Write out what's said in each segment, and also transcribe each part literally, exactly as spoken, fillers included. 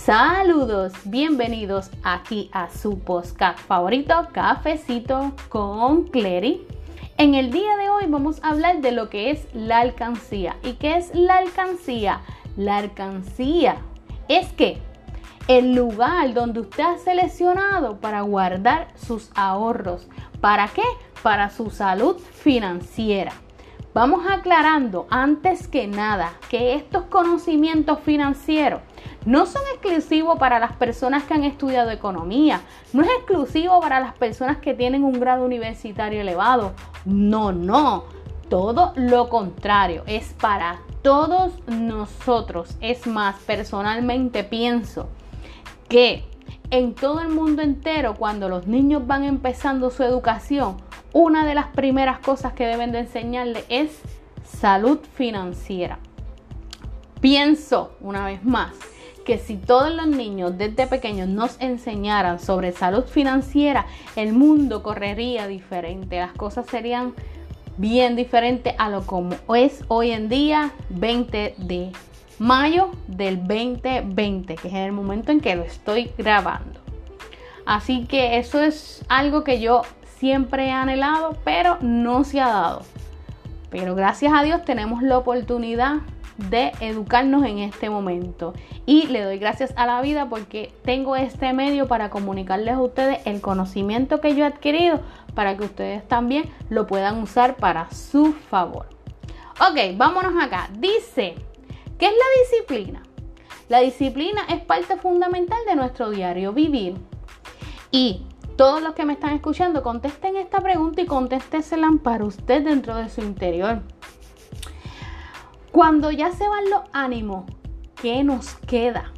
Saludos, bienvenidos aquí a su podcast favorito, Cafecito con Clery. En el día de hoy vamos a hablar de lo que es la alcancía. ¿Y qué es la alcancía? La alcancía es que el lugar donde usted ha seleccionado para guardar sus ahorros. ¿Para qué? Para su salud financiera. Vamos aclarando antes que nada que estos conocimientos financieros no son exclusivos para las personas que han estudiado economía, no es exclusivo para las personas que tienen un grado universitario elevado. No, no, todo lo contrario, es para todos nosotros. Es más, personalmente pienso que en todo el mundo entero, cuando los niños van empezando su educación, una de las primeras cosas que deben de enseñarles es salud financiera. Pienso, una vez más, que si todos los niños desde pequeños nos enseñaran sobre salud financiera, el mundo correría diferente. Las cosas serían bien diferentes a lo como es hoy en día, veinte de mayo del veinte veinte, que es el momento en que lo estoy grabando. Así que eso es algo que yo siempre he anhelado, pero no se ha dado. Pero gracias a Dios tenemos la oportunidad de educarnos en este momento. Y le doy gracias a la vida porque tengo este medio para comunicarles a ustedes el conocimiento que yo he adquirido para que ustedes también lo puedan usar para su favor. Ok, vámonos acá. Dice, ¿qué es la disciplina? La disciplina es parte fundamental de nuestro diario vivir. Y todos los que me están escuchando, contesten esta pregunta y contéstensela para usted dentro de su interior. Cuando ya se van los ánimos, ¿qué nos queda?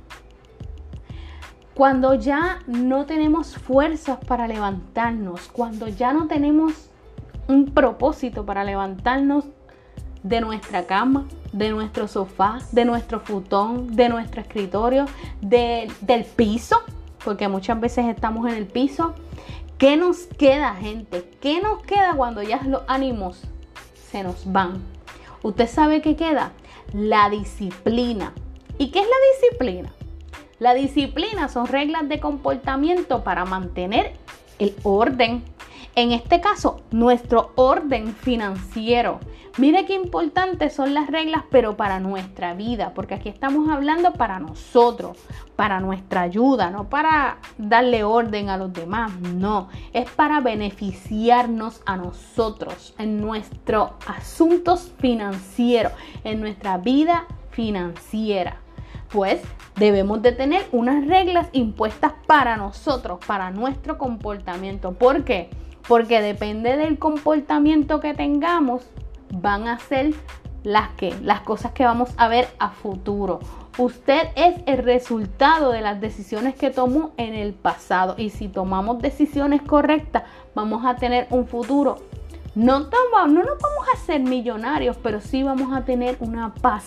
Cuando ya no tenemos fuerzas para levantarnos, cuando ya no tenemos un propósito para levantarnos de nuestra cama, de nuestro sofá, de nuestro futón, de nuestro escritorio, de, del piso, porque muchas veces estamos en el piso. ¿Qué nos queda, gente? ¿Qué nos queda cuando ya los ánimos se nos van? ¿Usted sabe qué queda? La disciplina. ¿Y qué es la disciplina? La disciplina son reglas de comportamiento para mantener el orden. En este caso, nuestro orden financiero. Mire qué importantes son las reglas, pero para nuestra vida, porque aquí estamos hablando para nosotros, para nuestra ayuda, no para darle orden a los demás, no, es para beneficiarnos a nosotros en nuestros asuntos financieros, en nuestra vida financiera. Pues debemos de tener unas reglas impuestas para nosotros, para nuestro comportamiento. ¿Por qué? Porque depende del comportamiento que tengamos, van a ser las, que, las cosas que vamos a ver a futuro. Usted es el resultado de las decisiones que tomó en el pasado. Y si tomamos decisiones correctas, vamos a tener un futuro. No, tomo, no nos vamos a hacer millonarios, pero sí vamos a tener una paz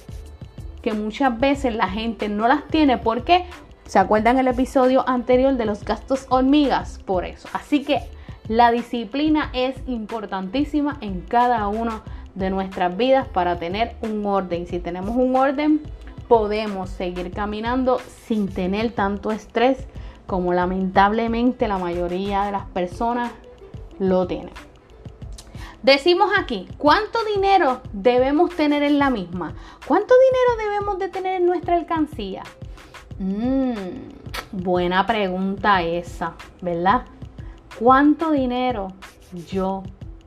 que muchas veces la gente no las tiene. ¿Por qué? ¿Se acuerdan el episodio anterior de los gastos hormigas? Por eso. Así que la disciplina es importantísima en cada una de nuestras vidas para tener un orden. Si tenemos un orden, podemos seguir caminando sin tener tanto estrés como lamentablemente la mayoría de las personas lo tienen. Decimos aquí, ¿cuánto dinero debemos tener en la misma? ¿Cuánto dinero debemos de tener en nuestra alcancía? Mm, buena pregunta esa, ¿verdad? ¿Cuánto dinero yo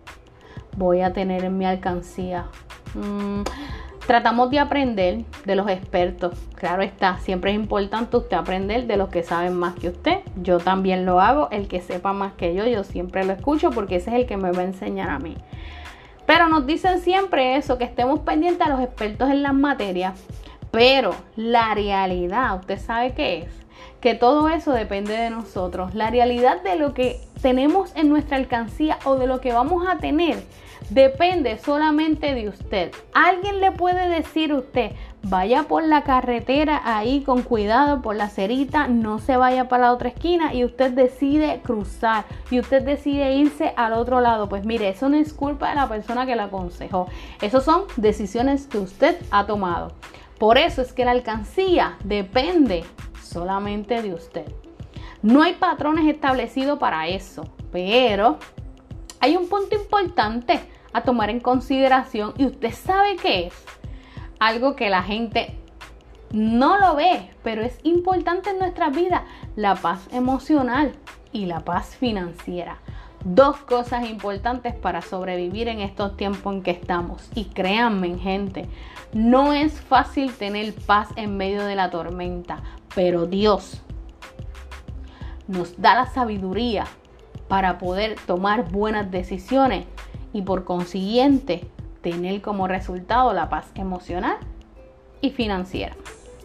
voy a tener en mi alcancía? Mm, tratamos de aprender de los expertos. Claro está, siempre es importante usted aprender de los que saben más que usted. Yo también lo hago. El que sepa más que yo, yo siempre lo escucho porque ese es el que me va a enseñar a mí. Pero nos dicen siempre eso, que estemos pendientes a los expertos en las materias. Pero la realidad, ¿usted sabe qué es? Que todo eso depende de nosotros. La realidad de lo que tenemos en nuestra alcancía o de lo que vamos a tener depende solamente de usted. Alguien le puede decir a usted, vaya por la carretera ahí con cuidado por la cerita, no se vaya para la otra esquina, y usted decide cruzar y usted decide irse al otro lado. Pues mire, eso no es culpa de la persona que la aconsejó. Esas son decisiones que usted ha tomado. Por eso es que la alcancía depende solamente de usted. No hay patrones establecidos para eso, pero hay un punto importante a tomar en consideración y usted sabe qué es. Algo que la gente no lo ve, pero es importante en nuestra vida: la paz emocional y la paz financiera. Dos cosas importantes para sobrevivir en estos tiempos en que estamos. Y créanme, gente, no es fácil tener paz en medio de la tormenta, pero Dios nos da la sabiduría para poder tomar buenas decisiones y por consiguiente tener como resultado la paz emocional y financiera.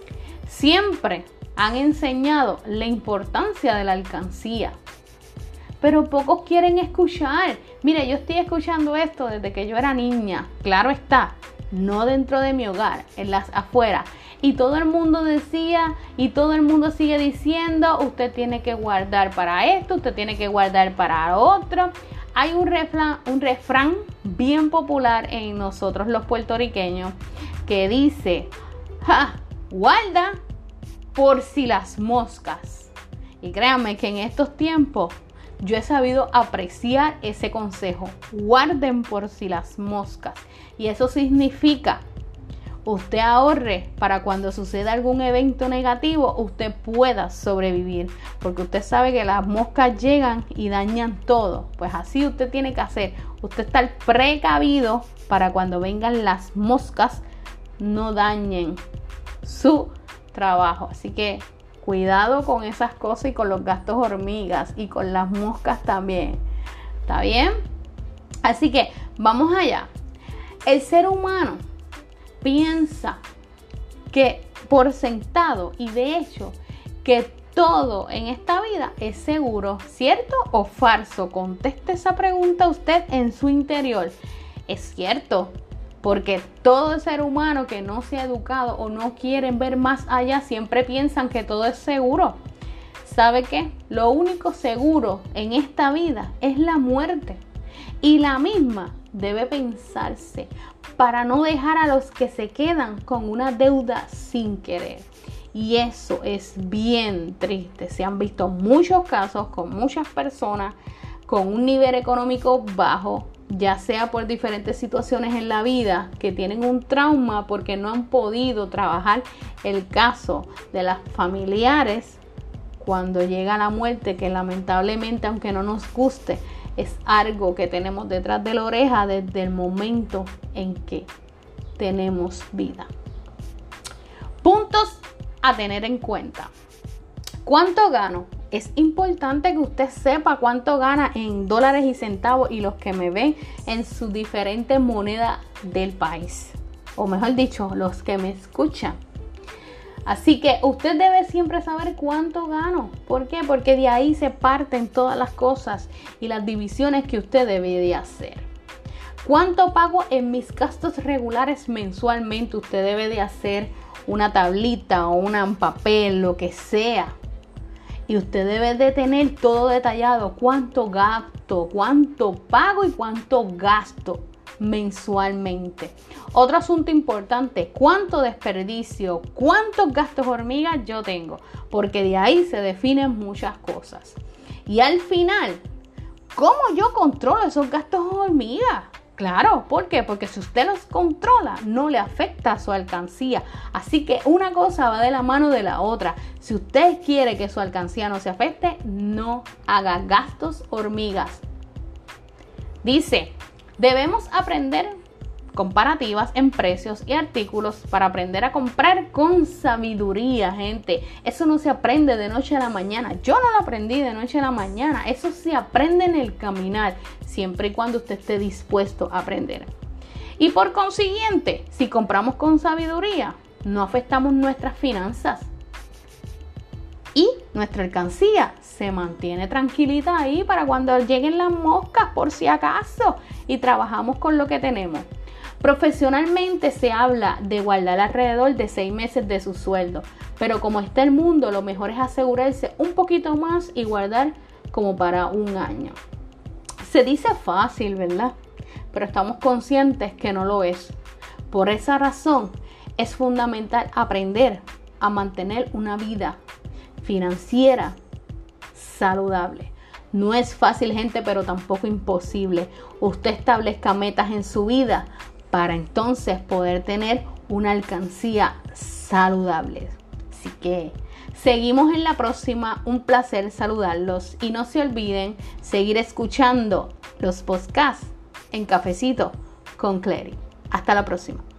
Siempre han enseñado la importancia de la alcancía, pero pocos quieren escuchar. Mire, yo estoy escuchando esto desde que yo era niña, claro está, no dentro de mi hogar, en las afueras. Y todo el mundo decía y todo el mundo sigue diciendo: usted tiene que guardar para esto, usted tiene que guardar para otro. Hay un refrán, un refrán bien popular en nosotros los puertorriqueños que dice: ja, guarda por si las moscas. Y créanme que en estos tiempos yo he sabido apreciar ese consejo: guarden por si las moscas. Y eso significa usted ahorre para cuando suceda algún evento negativo, usted pueda sobrevivir, porque usted sabe que las moscas llegan y dañan todo. Pues así usted tiene que hacer, usted estar precavido para cuando vengan las moscas no dañen su trabajo. Así que cuidado con esas cosas y con los gastos hormigas y con las moscas también. ¿Está bien? Así que vamos allá. El ser humano piensa que por sentado, y de hecho que todo en esta vida es seguro, ¿cierto o falso? Conteste esa pregunta usted en su interior. Es cierto, porque todo ser humano que no se ha educado o no quieren ver más allá siempre piensan que todo es seguro. ¿Sabe qué? Lo único seguro en esta vida es la muerte, y la misma debe pensarse para no dejar a los que se quedan con una deuda sin querer. Y eso es bien triste. Se han visto muchos casos con muchas personas con un nivel económico bajo, ya sea por diferentes situaciones en la vida, que tienen un trauma porque no han podido trabajar el caso de las familiares cuando llega la muerte, que lamentablemente, aunque no nos guste, es algo que tenemos detrás de la oreja desde el momento en que tenemos vida. Puntos a tener en cuenta. ¿Cuánto gano? Es importante que usted sepa cuánto gana en dólares y centavos, y los que me ven en sus diferentes monedas del país, o mejor dicho, los que me escuchan. Así que usted debe siempre saber cuánto gano. ¿Por qué? Porque de ahí se parten todas las cosas y las divisiones que usted debe de hacer. ¿Cuánto pago en mis gastos regulares mensualmente? Usted debe de hacer una tablita o un papel, lo que sea. Y usted debe de tener todo detallado: cuánto gasto, cuánto pago y cuánto gasto mensualmente. Otro asunto importante: cuánto desperdicio, cuántos gastos hormigas yo tengo, porque de ahí se definen muchas cosas. Y al final, ¿cómo yo controlo esos gastos hormigas? Claro, ¿por qué? Porque si usted los controla, no le afecta a su alcancía. Así que una cosa va de la mano de la otra. Si usted quiere que su alcancía no se afecte, no haga gastos hormigas. Dice: debemos aprender comparativas en precios y artículos para aprender a comprar con sabiduría, gente. Eso no se aprende de noche a la mañana. Yo no lo aprendí de noche a la mañana. Eso se aprende en el caminar, siempre y cuando usted esté dispuesto a aprender. Y por consiguiente, si compramos con sabiduría, no afectamos nuestras finanzas. Y nuestra alcancía se mantiene tranquilita ahí para cuando lleguen las moscas, por si acaso, y trabajamos con lo que tenemos. Profesionalmente se habla de guardar alrededor de seis meses de su sueldo, pero como está el mundo, lo mejor es asegurarse un poquito más y guardar como para un año. Se dice fácil, ¿verdad? Pero estamos conscientes que no lo es. Por esa razón, es fundamental aprender a mantener una vida financiera saludable. No es fácil, gente, pero tampoco imposible. Usted establezca metas en su vida para entonces poder tener una alcancía saludable. Así que seguimos en la próxima. Un placer saludarlos y no se olviden seguir escuchando los podcasts en Cafecito con Clary. Hasta la próxima.